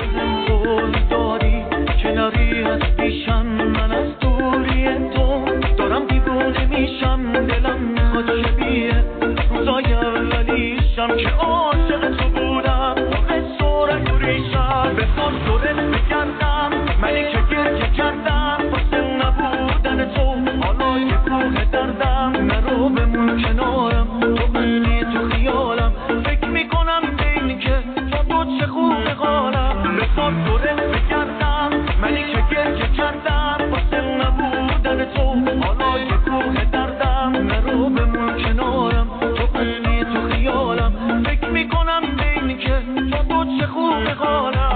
بهم قول داری کناری از پیشم، من از دوری تو دارم دیوونه میشم، دلم میخواد شبیه روزای اولیشم که عاشق تو بودم، موقع سرک و ریشم بسار دورت بگردم، منی که گریه کردم واسه نبودن تو، حالا یه کوه دردم نرو بمون کنارم، تو بودی تو خیالم، فکر میکنم بین که تو چه خوب حالم، بسار دورت بگردم، منی که گریه کردم واسه نبودن تو، حالا یه کوه دردم نرو بمون کنارم، تو بودی تو خیالم، فکر میکنم بین که تو چه خوب حالم.